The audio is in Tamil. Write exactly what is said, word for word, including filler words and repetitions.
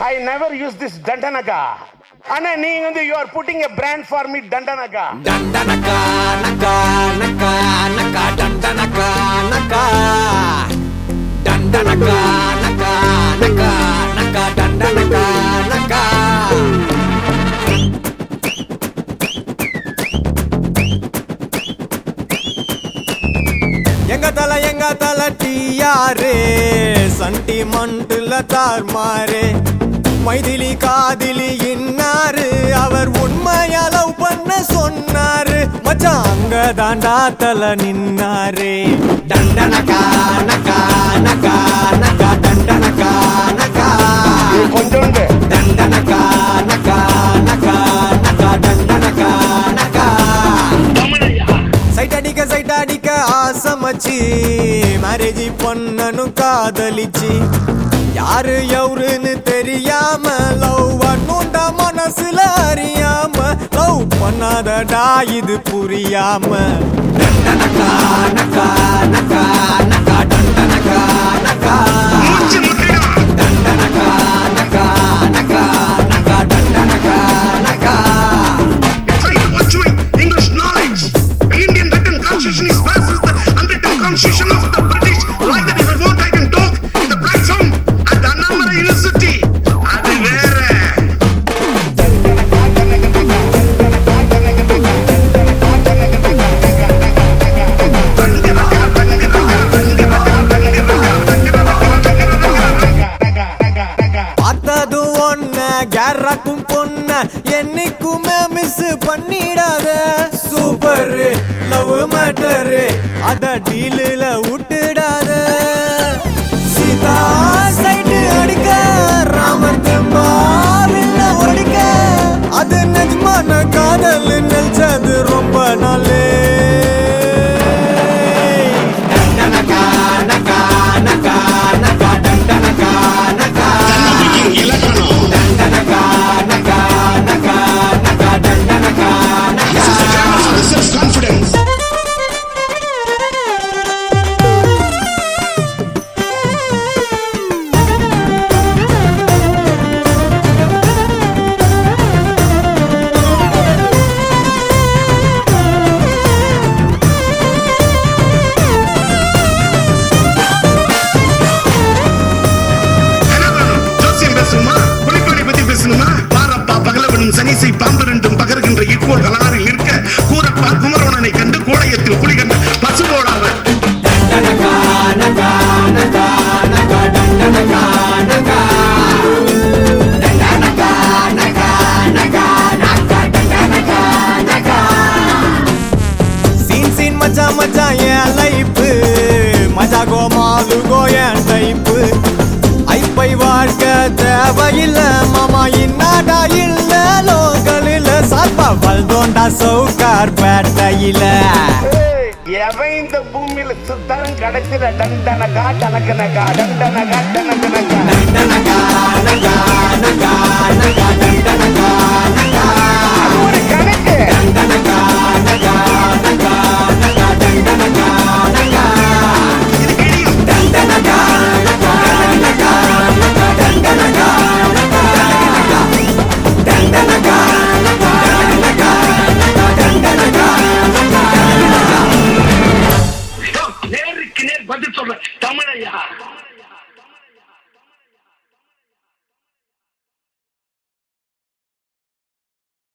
I never use this Dandanaka. Anna, நீங்க வந்து you are putting a brand for me Dandanaka. Dandanaka, naka, naka, naka, Dandanaka, naka. Dandanaka, naka, naka, naka, Dandanaka, naka. எங்க தல எங்க தல டியாரே சண்டிமெண்ட்ல தார்மாரே மைதிலி காதிலி இன்னாரு அவர் உண்மையா லவ் பண்ண சொன்னாரு மச்சான் அங்க தாண்டா தல நின்னாரே டண்டனகா நகா நகா நகா டண்டனகா நகா கொஞ்சோண்டு டண்டனகா நகா நகா நகா டண்டனகா நகா சைட் அடிக்க சைட் அடிக்க ஆசமச்சி மேரேஜ் பொண்ணனு காதலிச்சி யாரு எவருன்னு தெரியாம லவ் பண்ணுண்ட மனசுல அறியாம லவ் பண்ணாதடா இது புரியாம டண்டனகா நகா நகா நகா டண்டனகா நகா டண்டனகா நகா நகா நகா டண்டனகா நகா English knowledge. The Indian written constitution is versus the unwritten constitution of the British. Like that, if I want, I can talk in the platform at the Annamala University. அது வேற. பார்த்தது ஒன்ன கேரக்கும் பொண்ண என்னைக்குமே மிஸ் பண்ணிடாத சூப்பர் லவ் மேட்டர் அத டீலில் விட்டுடாத சீதா சைடு அடிக்க ராமர் தெம்பாவில்ல ஒடிக்க அது நிஜமான காதல் நினைச்சது ரொம்ப நாளே டண்டனகா நகா நகா நகா டண்டனகா நகா இலக்கணம். டண்டனகா நகா நகா நகா டண்டனகா நகா Self-confidence. ஜோசியம் பேசணுமா புலிக்கொடி பத்தி பேசணுமா பாரப்பா பகலவனும் சனிசை பாம்பு ரெண்டும் பகர்கின்ற இக்கோள் கலாரில் இருக்க கூரப்பா குமரவனனை கண்டு கோடையத்தில் குளி கண்ட பசுபோடாவர் டண்டனகா நகா நகா நகா டண்டனகா நகா டண்டனகா நகா நகா நகா டண்டனகா நகா சீன் சீன் மச்சா மச்சா என் லைஃப் மஜா கோமாலு கோயன் டைப்பு ஐப்பை வாழ்க்க தேவையில்ல மாமா இன்னாடா இல்ல லோக்கலில் சாப்பா வல்தோண்டா சவுக்கார் பேட்டையில எவன் இந்த பூமியில சுத்தரம் கிடைச்சிட டண்டனகா டனக்கனகா டண்டனகா டனக்கனகா டண்டனகா